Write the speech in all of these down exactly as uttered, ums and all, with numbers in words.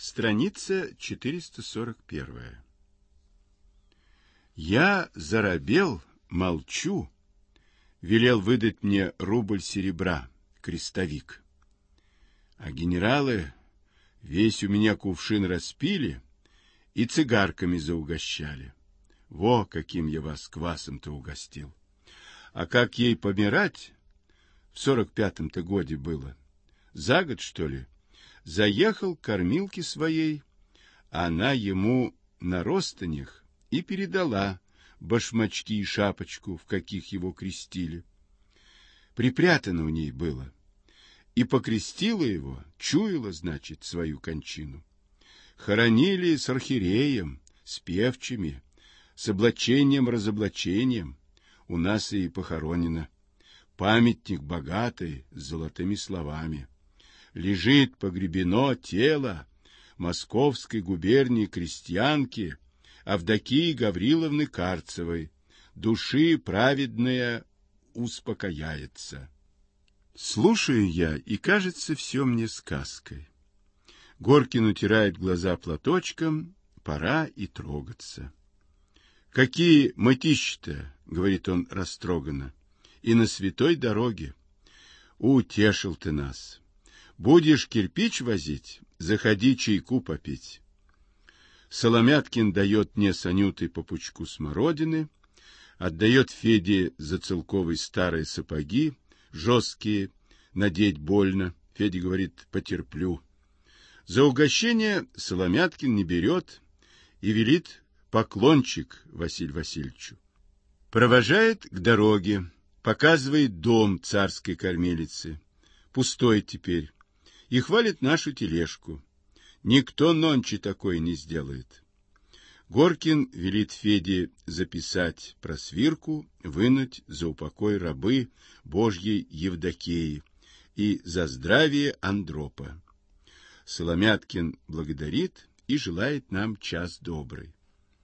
Страница четыреста сорок первая. Я заробел, молчу, велел выдать мне рубль серебра, крестовик. А генералы весь у меня кувшин распили и цигарками заугощали. Во, каким я вас квасом-то угостил. А как ей помирать, в сорок пятом-то годе было, за год, что ли, заехал к кормилке своей, а она ему на ростанях и передала башмачки и шапочку, в каких его крестили. Припрятано у ней было. И покрестила его, чуяла, значит, свою кончину. Хоронили с архиереем, с певчими, с облачением-разоблачением. У нас и похоронено. Памятник богатый, с золотыми словами. Лежит погребено тело московской губернии крестьянки Авдокии Гавриловны Карцевой. Души праведная успокояется. Слушаю я, и кажется все мне сказкой. Горкин утирает глаза платочком, пора и трогаться. Какие мытищи-то, говорит он растроганно, и на святой дороге. Утешил ты нас. Будешь кирпич возить, заходи чайку попить. Соломяткин дает мне с Анютой по пучку смородины, отдает Феде за целковые старые сапоги, жесткие, надеть больно. Федя говорит, потерплю. За угощение Соломяткин не берет и велит поклончик Василию Васильевичу. Провожает к дороге, показывает дом царской кормилицы. Пустой теперь. И хвалит нашу тележку. Никто нонче такой не сделает. Горкин велит Феде записать про свирку, вынуть за упокой рабы Божьей Евдокии и за здравие Андропа. Соломяткин благодарит и желает нам час добрый.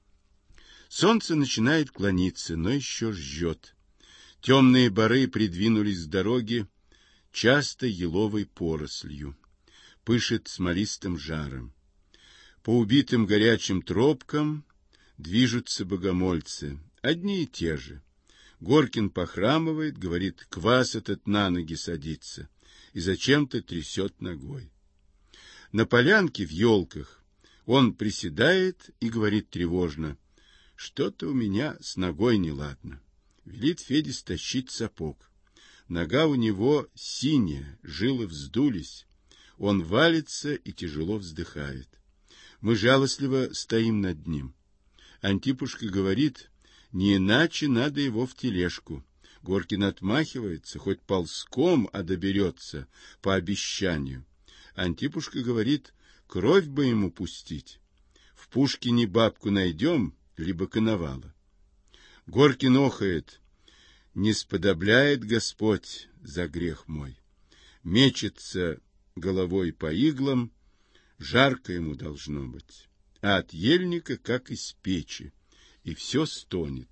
Солнце начинает клониться, но еще жжет. Темные бары придвинулись к дороге, часто еловой порослью, пышет смолистым жаром. По убитым горячим тропкам движутся богомольцы, одни и те же. Горкин похрамывает, говорит, квас этот на ноги садится, и зачем-то трясет ногой. На полянке в елках он приседает и говорит тревожно, что-то у меня с ногой неладно. Велит Феде стащить сапог. Нога у него синяя, жилы вздулись. Он валится и тяжело вздыхает. Мы жалостливо стоим над ним. Антипушка говорит, не иначе надо его в тележку. Горкин отмахивается, хоть ползком, а доберется, по обещанию. Антипушка говорит, кровь бы ему пустить. В Пушкине бабку найдем, либо коновала. Горкин охает, не сподобляет Господь за грех мой. Мечется головой по иглам, жарко ему должно быть, а от ельника, как из печи, и все стонет.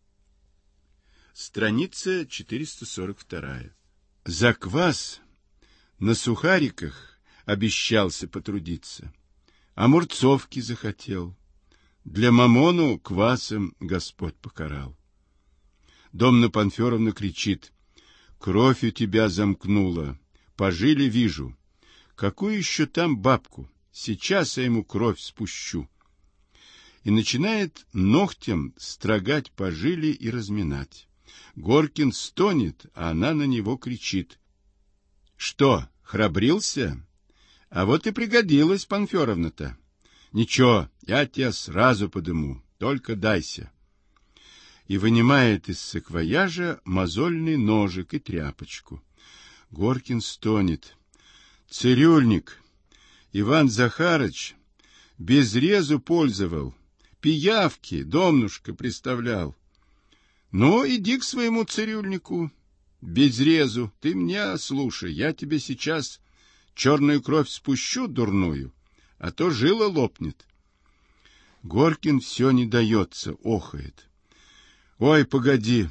Страница четыреста сорок вторая. За квас на сухариках обещался потрудиться, а мурцовки захотел. Для мамону квасом Господь покарал. Домна Панферовна кричит, кровь у тебя замкнула, пожили вижу. Какую еще там бабку? Сейчас я ему кровь спущу. И начинает ногтем строгать пожили и разминать. Горкин стонет, а она на него кричит. Что, храбрился? А вот и пригодилась Панферовна-то. Ничего, я тебя сразу подыму, только дайся. И вынимает из саквояжа мозольный ножик и тряпочку. Горкин стонет. Цирюльник Иван Захарыч без резу пользовал, пиявки домнушка приставлял. Ну, иди к своему цирюльнику, без резу, ты меня слушай, я тебе сейчас черную кровь спущу дурную, а то жила лопнет. Горкин все не дается, охает. Ой, погоди,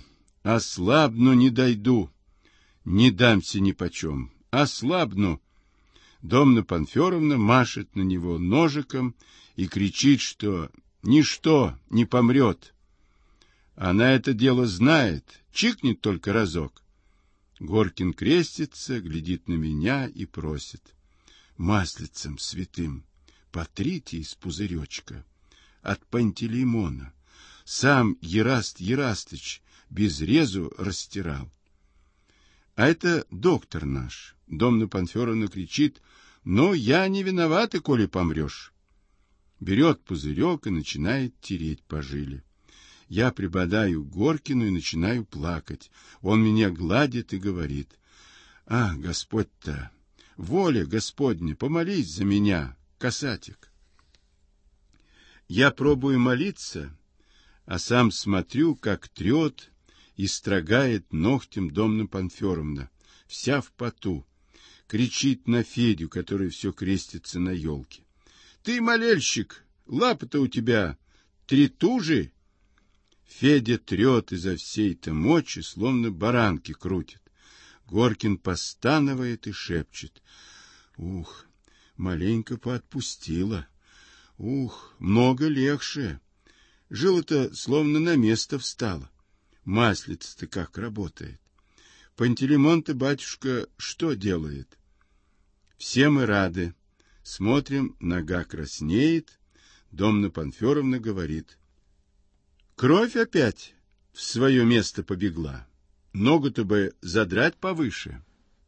ослабну, не дойду, не дамся нипочем, ослабну. Домна Панферовна машет на него ножиком и кричит, что ничто не помрет. Она это дело знает, чикнет только разок. Горкин крестится, глядит на меня и просит: маслицем святым потрите из пузыречка от Пантелеймона. Сам Ераст Ерастыч без резу растирал. А это доктор наш. Домна Панферовна кричит: но я не виновата, коли помрешь. Берет пузырек и начинает тереть по жиле. Я припадаю к Горкину и начинаю плакать. Он меня гладит и говорит: а, Господь-то, воля Господня, помолись за меня, касатик. Я пробую молиться, а сам смотрю, как трет и строгает ногтем Домна Панферовна, вся в поту, кричит на Федю, который все крестится на елке: ты, молельщик, лапы-то у тебя три тужи. Федя трет изо всей-то мочи, словно баранки крутит. Горкин постанывает и шепчет: ух, маленько поотпустила. Ух, много легче. Жила-то словно на место встала. Маслица-то как работает. Пантелеймон-то, батюшка, что делает? Все мы рады. Смотрим, нога краснеет. Домна Панферовна говорит: кровь опять в свое место побегла. Ногу-то бы задрать повыше.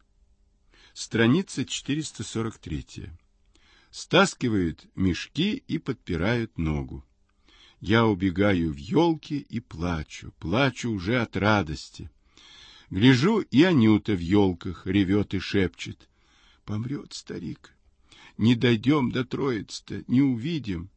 Страница четыреста сорок три. Стаскивают мешки и подпирают ногу. Я убегаю в елки и плачу, плачу уже от радости. Гляжу, и Анюта в елках ревет и шепчет: помрет старик. Не дойдем до Троицы-то, не увидим.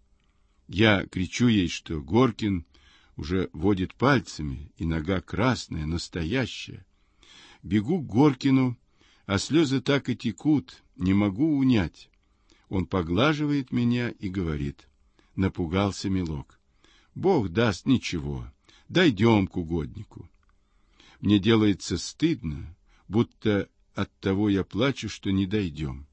Я кричу ей, что Горкин уже водит пальцами, и нога красная, настоящая. Бегу к Горкину, а слезы так и текут, не могу унять. Он поглаживает меня и говорит: напугался, милок. Бог даст, ничего, дойдем к угоднику. Мне делается стыдно, будто от того я плачу, что не дойдем.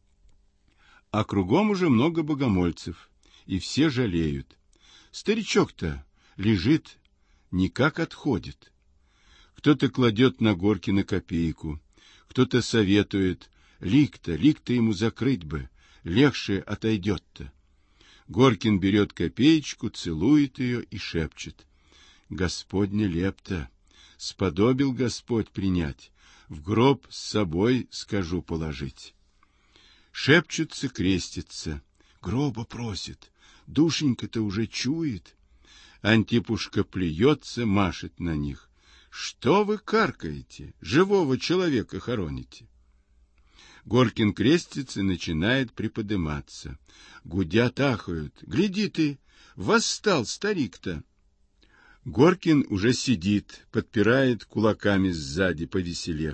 А кругом уже много богомольцев, и все жалеют. Старичок-то лежит, никак отходит. Кто-то кладет на Горкина копейку, кто-то советует: лик-то, лик-то ему закрыть бы, легче отойдет-то. Горкин берет копеечку, целует ее и шепчет: Господня лепта, сподобил Господь принять, в гроб с собой, скажу, положить. Шепчутся, крестится, гроба просит, душенька-то уже чует. Антипушка плюется, машет на них: что вы каркаете, живого человека хороните? Горкин крестится и начинает приподыматься. Гудят, ахают: гляди ты, восстал старик-то. Горкин уже сидит, подпирает кулаками сзади, повеселев.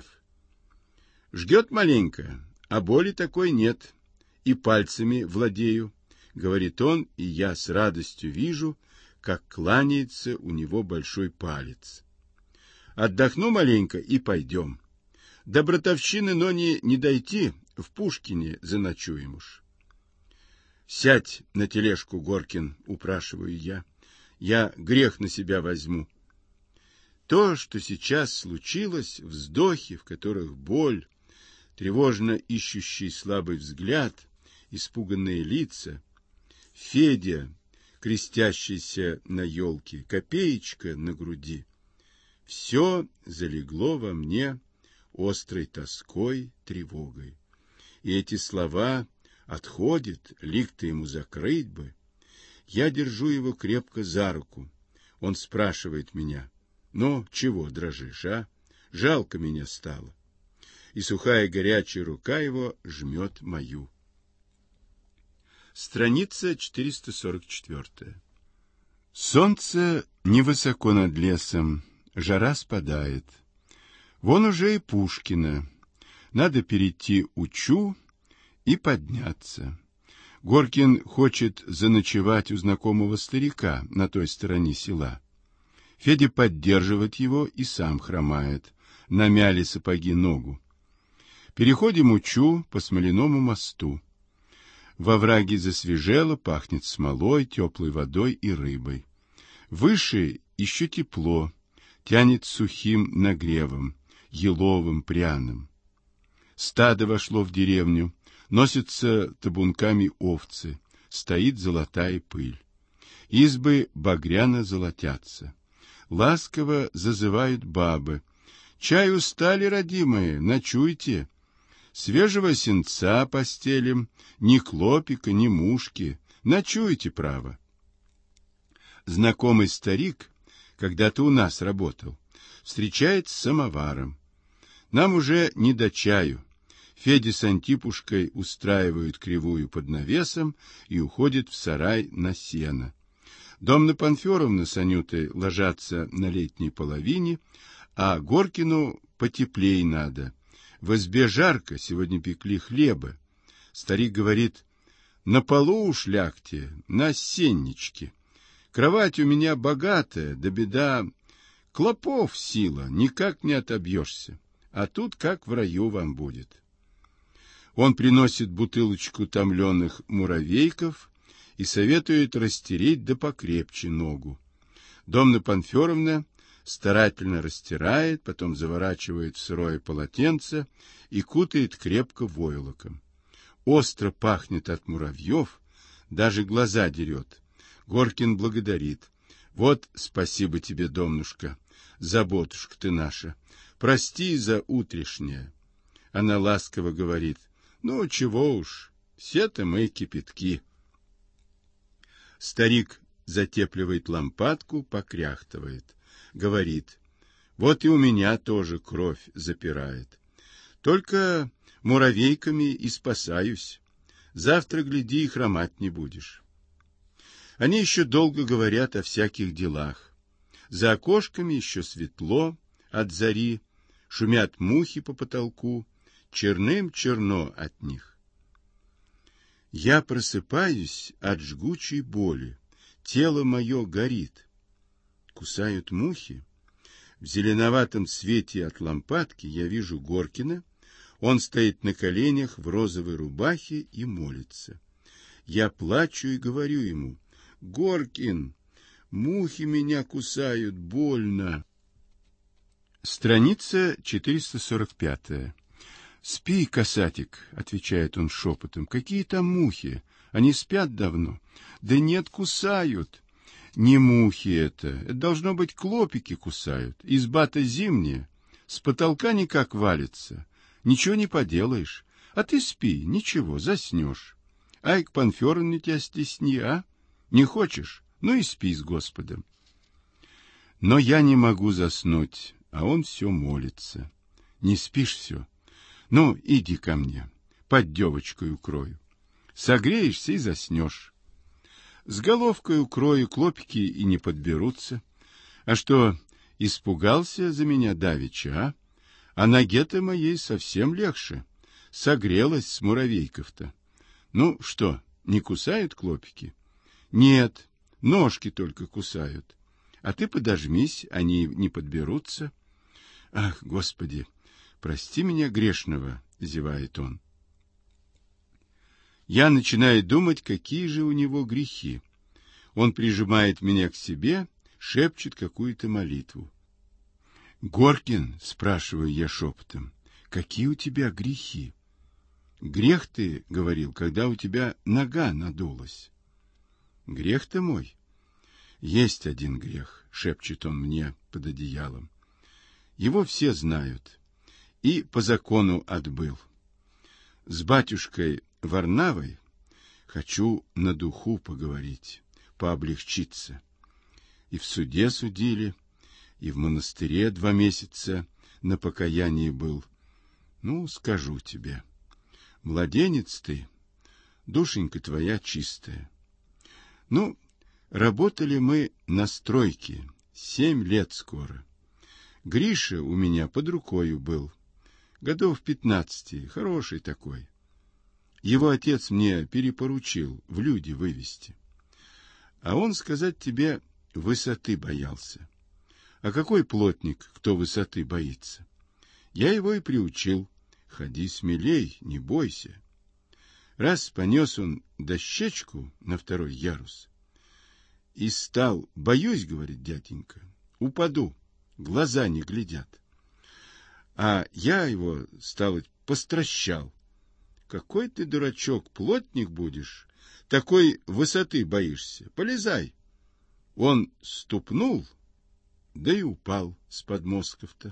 Жгет маленько, а боли такой нет, и пальцами владею, говорит он, и я с радостью вижу, как кланяется у него большой палец. Отдохну маленько и пойдем. До братовщины, но не, не дойти, в Пушкине заночуем уж. Сядь на тележку, Горкин, упрашиваю я. Я грех на себя возьму. То, что сейчас случилось, вздохи, в которых боль, тревожно ищущий слабый взгляд, испуганные лица, Федя, крестящийся на елке, копеечка на груди, все залегло во мне острой тоской, тревогой. И эти слова: отходит, лик-то ему закрыть бы. Я держу его крепко за руку. Он спрашивает меня: ну, чего дрожишь, а? Жалко меня стало. И сухая горячая рука его жмет мою. Страница четыреста сорок четыре. Солнце невысоко над лесом, жара спадает. Вон уже и Пушкина. Надо перейти Учу и подняться. Горкин хочет заночевать у знакомого старика на той стороне села. Федя поддерживает его и сам хромает. Намяли сапоги ногу. Переходим Учу по Смоляному мосту. Во овраге засвежело, пахнет смолой, теплой водой и рыбой. Выше еще тепло, тянет сухим нагревом, еловым, пряным. Стадо вошло в деревню, носятся табунками овцы, стоит золотая пыль. Избы багряно золотятся. Ласково зазывают бабы. Чай устали, родимые, ночуйте. Свежего сенца постелим, ни клопика, ни мушки. Ночуйте, право. Знакомый старик, когда-то у нас работал, встречает с самоваром. Нам уже не до чаю. Федя с Антипушкой устраивают кривую под навесом и уходят в сарай на сено. Домна Панферовна с Анютой ложатся на летней половине, а Горкину потеплей надо. В избе жарко, сегодня пекли хлеба. Старик говорит: на полу уж лягте, на сенничке. Кровать у меня богатая, да беда, клопов сила, никак не отобьешься. А тут как в раю вам будет. Он приносит бутылочку томленых муравейков и советует растереть да покрепче ногу. Домна Панферовна старательно растирает, потом заворачивает в сырое полотенце и кутает крепко войлоком. Остро пахнет от муравьев, даже глаза дерет. Горкин благодарит. Вот спасибо тебе, домнушка, заботушка ты наша. Прости за утрешнее. Она ласково говорит: ну, чего уж, все-то мы кипятки. Старик затепливает лампадку, покряхтывает. Говорит: вот и у меня тоже кровь запирает. Только муравейками и спасаюсь. Завтра, гляди, и хромать не будешь. Они еще долго говорят о всяких делах. За окошками еще светло от зари, шумят мухи по потолку, черным черно от них. Я просыпаюсь от жгучей боли, тело мое горит. Кусают мухи. В зеленоватом свете от лампадки я вижу Горкина. Он стоит на коленях в розовой рубахе и молится. Я плачу и говорю ему: Горкин, мухи меня кусают, больно. Страница четыреста сорок пятая. Спи, касатик, отвечает он шепотом. Какие там мухи? Они спят давно. Да нет, кусают. Не мухи это. Это должно быть клопики кусают. Изба-то зимняя. С потолка никак валится. Ничего не поделаешь. А ты спи, ничего, заснешь. Ай, к Панферовне тебя стесни, а? Не хочешь? Ну и спи с Господом. Но я не могу заснуть, а он все молится. Не спишь все? Ну, иди ко мне, под девочкой укрою. Согреешься и заснешь. С головкой укрою, клопики и не подберутся. А что, испугался за меня давеча, а? А ноге-то моей совсем легче. Согрелась с муравейков-то. Ну что, не кусают клопики? Нет, ножки только кусают. А ты подожмись, они не подберутся. Ах, Господи, прости меня грешного, зевает он. Я начинаю думать, какие же у него грехи. Он прижимает меня к себе, шепчет какую-то молитву. Горкин, спрашиваю я шепотом, какие у тебя грехи? Грех ты, говорил, когда у тебя нога надулась. Грех-то мой? Есть один грех, шепчет он мне под одеялом. Его все знают. И по закону отбыл. С батюшкой Варнавой хочу на духу поговорить, пооблегчиться. И в суде судили, и в монастыре два месяца на покаянии был. Ну, скажу тебе, младенец ты, душенька твоя чистая. Ну, работали мы на стройке, семь лет скоро. Гриша у меня под рукою был, годов пятнадцати, хороший такой. Его отец мне перепоручил в люди вывести. А он, сказать тебе, высоты боялся. А какой плотник, кто высоты боится? Я его и приучил Ходи смелей, не бойся. Раз понес он дощечку на второй ярус и стал, боюсь, говорит дяденька, упаду, глаза не глядят. А я его, стало, постращал. Какой ты, дурачок, плотник будешь, такой высоты боишься, полезай. Он ступнул, да и упал с подмостков-то.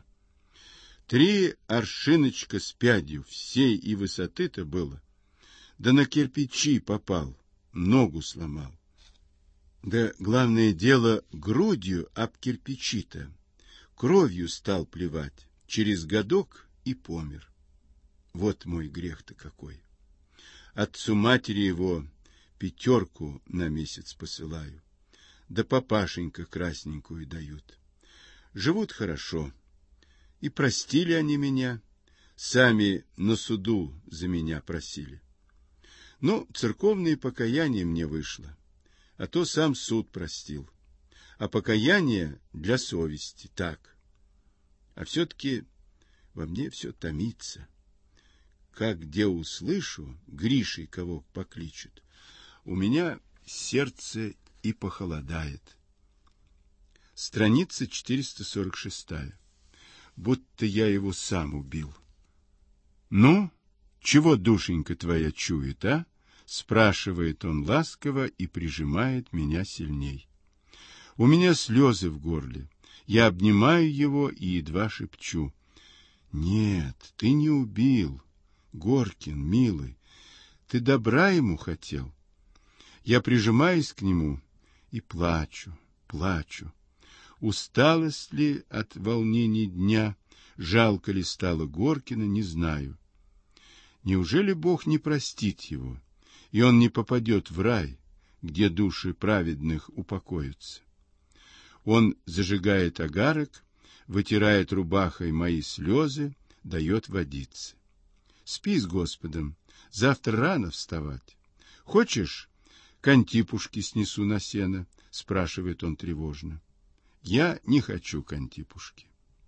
Три аршиночка с пядью, всей и высоты-то было. Да на кирпичи попал, ногу сломал. Да главное дело, грудью об кирпичи-то. Кровью стал плевать, через годок и помер. Вот мой грех-то какой. Отцу матери его пятерку на месяц посылаю. Да папашенька красненькую дают. Живут хорошо. И простили они меня. Сами на суду за меня просили. Но церковное покаяние мне вышло, а то сам суд простил. А покаяние для совести, так. А все-таки во мне все томится. Как где услышу, Гришей кого покличут, у меня сердце и похолодает. Страница четыреста сорок шесть. Будто я его сам убил. Ну, чего душенька твоя чует, а? Спрашивает он ласково и прижимает меня сильней. У меня слезы в горле. Я обнимаю его и едва шепчу. Нет, ты не убил, Горкин, милый. Ты добра ему хотел. Я прижимаюсь к нему и плачу, плачу. Усталость ли от волнений дня, жалко ли стало Горкина, не знаю. Неужели Бог не простит его, и он не попадет в рай, где души праведных упокоятся? Он зажигает огарок, вытирает рубахой мои слезы, дает водиться. Спи с Господом, завтра рано вставать. Хочешь, к Антипушке снесу на сено? Спрашивает он тревожно. Я не хочу к Антипушке.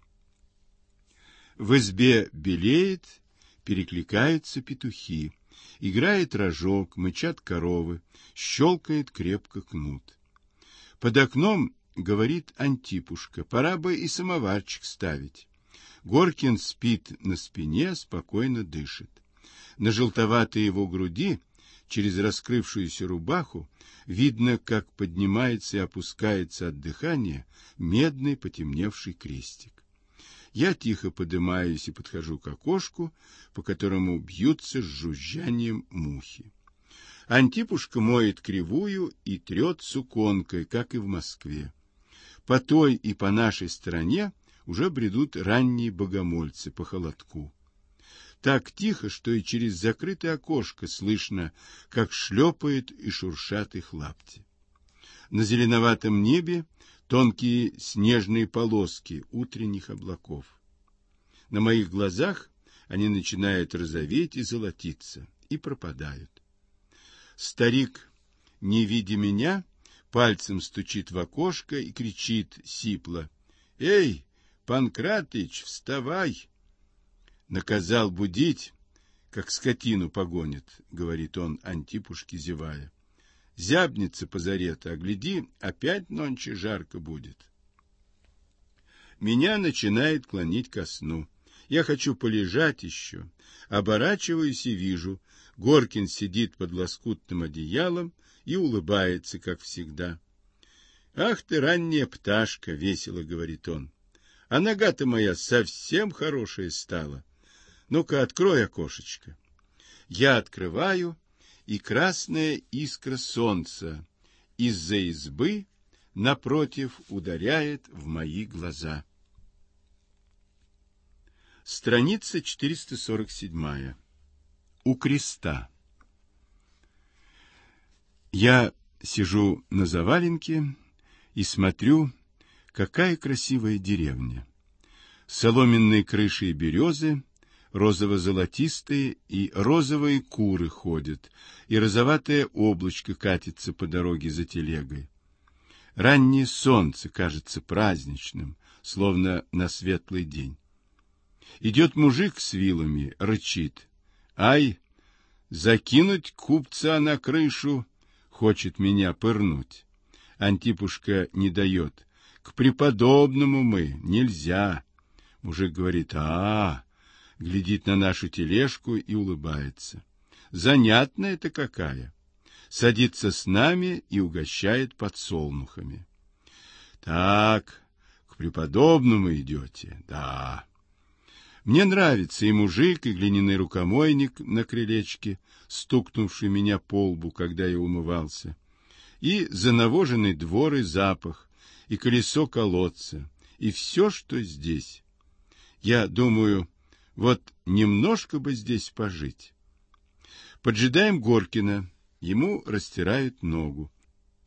В избе белеет, перекликаются петухи, играет рожок, мычат коровы, щелкает крепко кнут. Под окном говорит Антипушка, пора бы и самоварчик ставить. Горкин спит на спине, спокойно дышит. На желтоватой его груди, через раскрывшуюся рубаху, видно, как поднимается и опускается от дыхания медный потемневший крестик. Я тихо подымаюсь и подхожу к окошку, по которому бьются с жужжанием мухи. Антипушка моет кривую и трет суконкой, как и в Москве. По той и по нашей стороне уже бредут ранние богомольцы по холодку. Так тихо, что и через закрытое окошко слышно, как шлепают и шуршат их лапти. На зеленоватом небе тонкие снежные полоски утренних облаков. На моих глазах они начинают розоветь и золотиться, и пропадают. Старик, не видя меня, пальцем стучит в окошко и кричит сипло: «Эй, Панкратыч, вставай!» Наказал будить, как скотину погонит, говорит он Антипушке, зевая. Зябнется позарета, а гляди, опять нонче жарко будет. Меня начинает клонить ко сну. Я хочу полежать еще. Оборачиваюсь и вижу, Горкин сидит под лоскутным одеялом и улыбается, как всегда. «Ах ты, ранняя пташка!» — весело говорит он. «А нога-то моя совсем хорошая стала. Ну-ка, открой окошечко». Я открываю, и красная искра солнца из-за избы напротив ударяет в мои глаза. Страница четыреста сорок семь. У креста. Я сижу на заваленке и смотрю, какая красивая деревня. Соломенные крыши и березы, розово-золотистые и розовые куры ходят, и розоватое облачко катится по дороге за телегой. Раннее солнце кажется праздничным, словно на светлый день. Идет мужик с вилами, рычит. Ай, закинуть купца на крышу, хочет меня пырнуть. Антипушка не дает. К преподобному мы, нельзя. Мужик говорит, а, глядит на нашу тележку и улыбается. Занятная-то какая. Садится с нами и угощает подсолнухами. Так, к преподобному идете, да. Мне нравится и мужик, и глиняный рукомойник на крылечке, стукнувший меня по лбу, когда я умывался, и занавоженный двор и запах, и колесо колодца, и все, что здесь. Я думаю, вот немножко бы здесь пожить. Поджидаем Горкина, ему растирают ногу.